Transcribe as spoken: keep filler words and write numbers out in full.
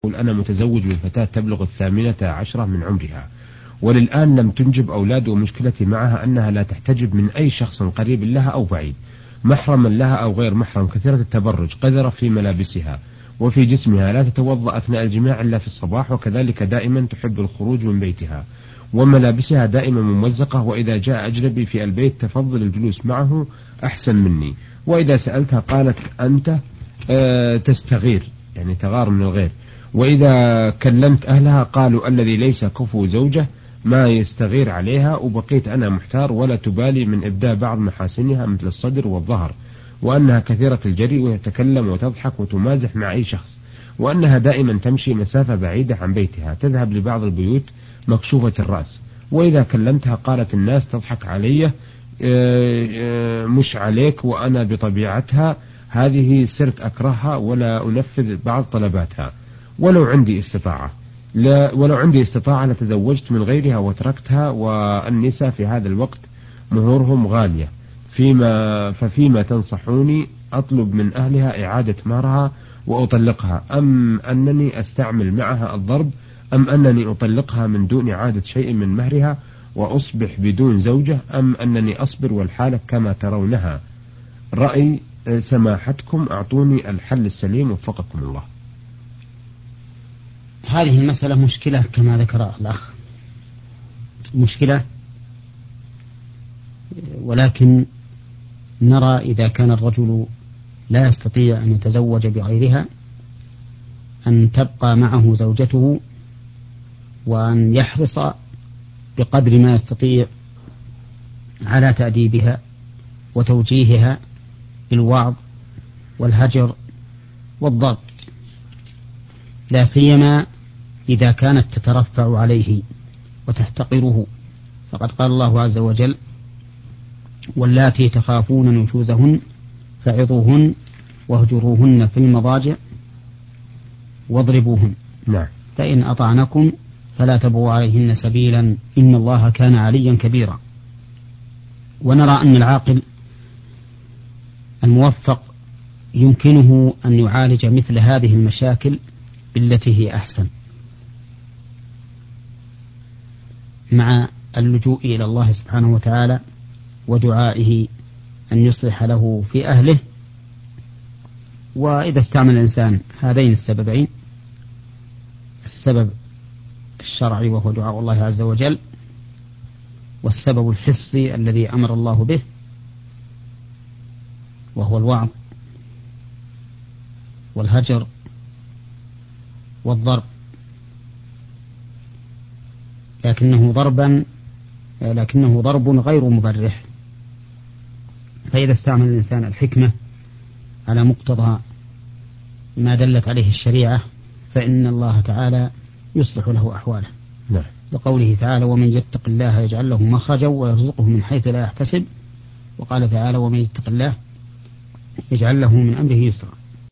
أنا متزوج من فتاة تبلغ الثامنة عشرة من عمرها، وللآن لم تنجب أولاد، ومشكلتي معها أنها لا تحتجب من أي شخص قريب لها أو بعيد، محرما لها أو غير محرم، كثيرة التبرج، قذرة في ملابسها وفي جسمها، لا تتوضأ أثناء الجماع إلا في الصباح، وكذلك دائما تحب الخروج من بيتها، وملابسها دائما ممزقة، وإذا جاء أجنبي في البيت تفضل الجلوس معه أحسن مني، وإذا سألتها قالت أنت أه تستغير، يعني تغار من الغير، وإذا كلمت أهلها قالوا الذي ليس كفو زوجة ما يستغير عليها، وبقيت أنا محتار ولا تبالي من إبداء بعض محاسنها مثل الصدر والظهر، وأنها كثيرة الجري وتتكلم وتضحك وتمازح مع أي شخص، وأنها دائما تمشي مسافة بعيدة عن بيتها، تذهب لبعض البيوت مكشوفة الرأس، وإذا كلمتها قالت الناس تضحك علي مش عليك، وأنا بطبيعتها هذه صرت أكرهها ولا أنفذ بعض طلباتها، ولو عندي استطاعة لا ولو عندي استطاعة لتزوجت من غيرها وتركتها، والنساء في هذا الوقت مهورهم غالية، فيما ففيما تنصحوني؟ أطلب من أهلها إعادة مهرها وأطلقها، أم أنني أستعمل معها الضرب، أم أنني أطلقها من دون إعادة شيء من مهرها وأصبح بدون زوجة، أم أنني أصبر والحالة كما ترونها؟ رأي سماحتكم، أعطوني الحل السليم وفقكم الله. هذه المسألة مشكلة كما ذكر الأخ، مشكلة، ولكن نرى إذا كان الرجل لا يستطيع أن يتزوج بغيرها أن تبقى معه زوجته، وأن يحرص بقدر ما يستطيع على تأديبها وتوجيهها بالوعظ والهجر والضرب، لا سيما إذا كانت تترفع عليه وتحتقره، فقد قال الله عز وجل: واللاتي تخافون نشوزهن فعظوهن واهجروهن في المضاجع واضربوهن، نعم. فإن أطعنكم فلا تبغوا عليهن سبيلا إن الله كان عليا كبيرا. ونرى أن العاقل الموفق يمكنه أن يعالج مثل هذه المشاكل بالتي هي أحسن، مع اللجوء إلى الله سبحانه وتعالى ودعائه أن يصلح له في أهله. وإذا استعمل الإنسان هذين السببين، السبب الشرعي وهو دعاء الله عز وجل، والسبب الحسي الذي أمر الله به وهو الوعظ والهجر والضرب، لكنه ضربا لكنه ضرب غير مبرح. فإذا استعمل الإنسان الحكمة على مقتضى ما دلت عليه الشريعة فإن الله تعالى يصلح له أحواله. نعم. لقوله تعالى: ومن يتق الله يجعل له مخرجا ويرزقه من حيث لا يحتسب. وقال تعالى: ومن يتق الله يجعل له من أمره يسرا.